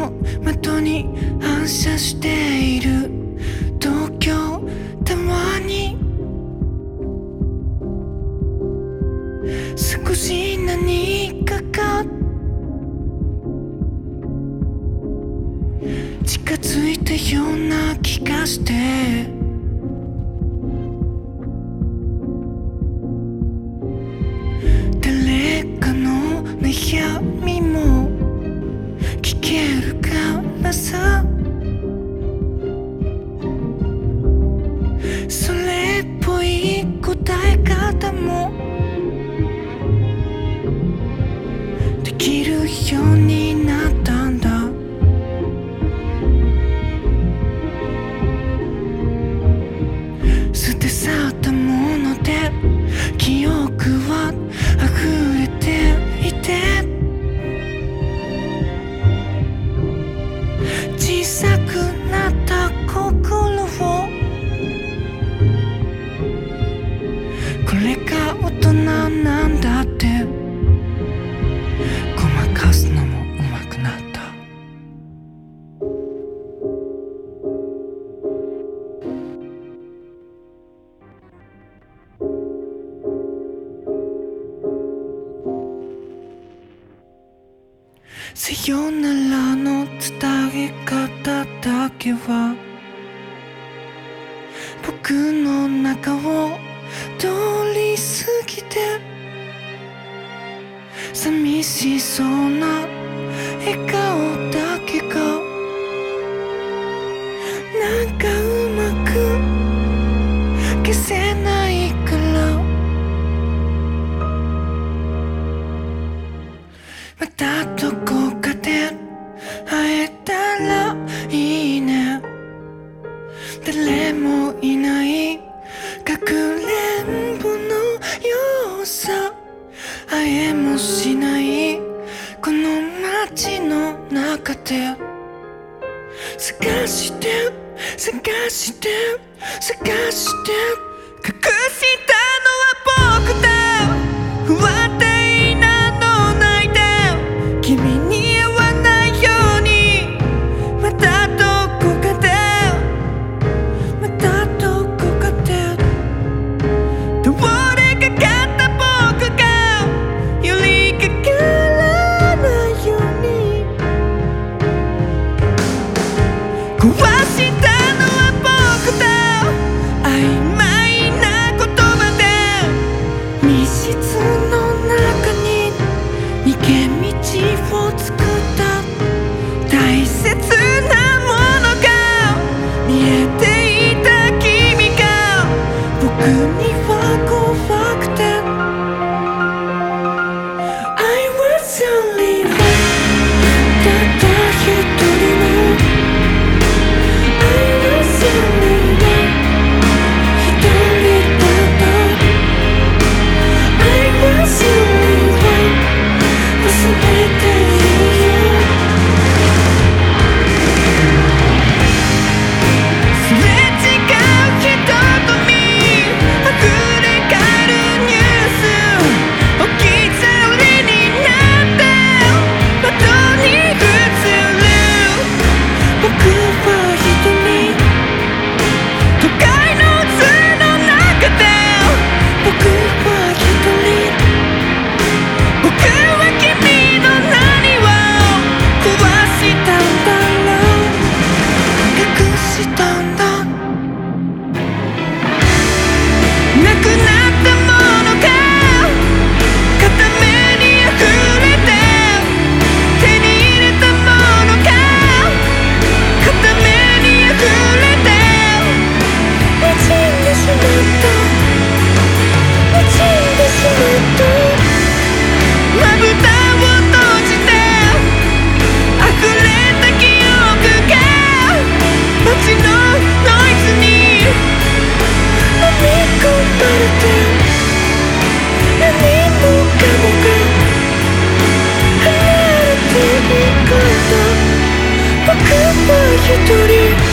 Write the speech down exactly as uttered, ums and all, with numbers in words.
の窓に反射している東京タワーに少し何かが近づいたような気がして誰かの悩みも聞けるからさそれっぽい答え方もできるようになったんだ捨て去ったもので記憶は溢れていて小さくなった心をこれが大人なんだってごまかすのもうまくなったさよならの伝え方だけは僕の中を通り過ぎて寂しそうな笑顔だけがなんかうまく消せないからまたどこかで会えたらいいね誰もいないかくれんぼのようさ会えもしないこの街の中で探して探して探して隠したのは僕だ不安定なの泣いて君に会わないようにまたどこかでまたどこかで通りかかった僕が寄りかからないように壊したのは僕だ曖昧な言葉で密室の中に逃げ道を作った大切なものが見えていた君が僕には怖くて I was only one たった一人の I was only one 一人だった I was only one 忘れているよすれ違う人と見あふれかるニュース置き去りになって窓に映る僕は一人都会の図の中で僕は一人僕は君の何を壊したんだろう隠したんだなくなったものが片目に溢れて手に入れたものが片目に溢れて馴染んでしまった馴染んでしまったまぶたを閉じて溢れた記憶が街のノイズに飲み込まれて何もかもが離れていくんだ僕は一人